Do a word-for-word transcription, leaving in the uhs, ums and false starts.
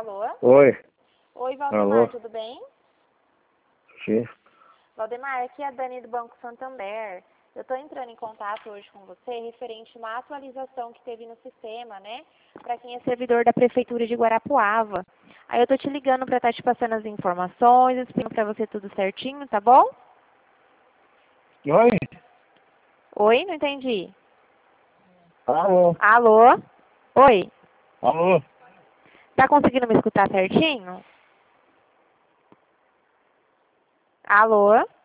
Alô? Oi. Oi, Valdemar, Alô? tudo bem? Sim. Valdemar, aqui é a Dani do Banco Santander. Eu estou entrando em contato hoje com você referente a uma atualização que teve no sistema, né? Para quem é servidor da Prefeitura de Guarapuava. Aí eu estou te ligando para estar te passando as informações, explicando para você tudo certinho, tá bom? Oi? Oi, não entendi. Alô? Alô? Oi, Alô? tá conseguindo me escutar certinho? Alô?